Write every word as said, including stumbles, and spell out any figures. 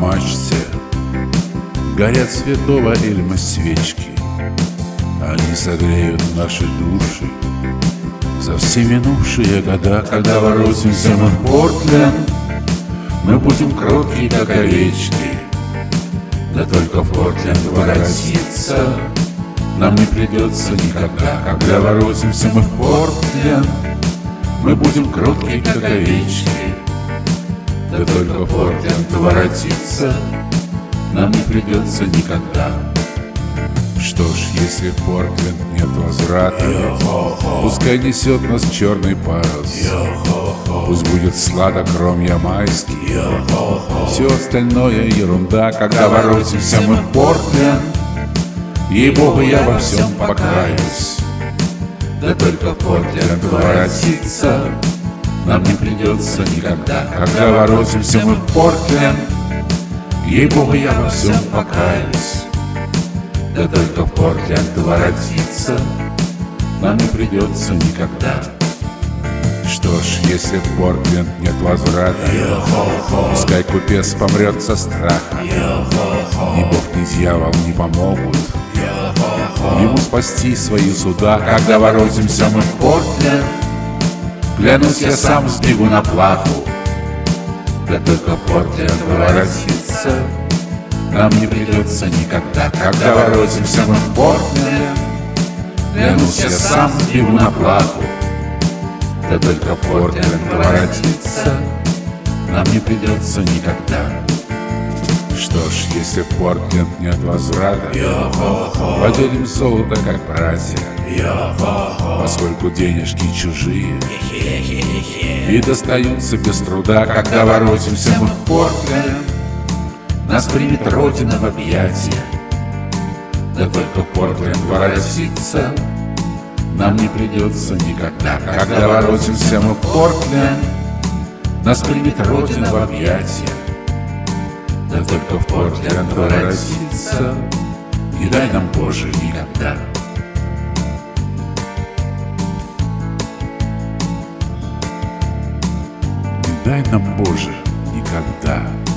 мачте горят святого Эльма свечки. Они согреют наши души за все минувшие года. Когда воротимся мы в Портленд, мы будем кроткие, как овечки. Да только в Портленд воротиться нам не придется никогда. Когда воротимся мы в Портленд, мы будем кроткие, как овечки. Да только в Портленд воротиться нам не придется никогда. Что ж, если в Портленд нет возврата, пускай несет нас черный парус. Пусть будет сладок ром ямайский, все остальное ерунда. Когда воротимся мы в Портленд, ей-богу, я во всем покаюсь. Да только в Портленд воротиться нам не придется никогда. Когда воротимся мы в Портленд, ей-богу, я во всем покаюсь. Да только в Портленд воротиться нам не придется никогда. Что ж, если в Портленд нет возврата, пускай купец помрет со страха. Ни бог, ни дьявол не помогут ему спасти свои суда. Когда воротимся мы в Портленд, клянусь, я сам сбегу на плаху. Да только в Портленд воротиться нам не придется никогда. Когда воротимся мы в Портленд, клянусь, я сам сбегу на плаху. Да только в Портленд воротиться нам не придется никогда. Что ж, если в Портленд нет возврата, поделим золото, как братья, поскольку денежки чужие и достаются без труда. Когда воротимся мы в Портленд, нас примет Родина в объятия. Да только в Портленд воротиться нам не придется никогда. Когда воротимся мы в Портленд, нас примет Родина в объятия. Да только в Портленд воротиться не дай нам, Боже, никогда. Не дай нам, Боже, никогда.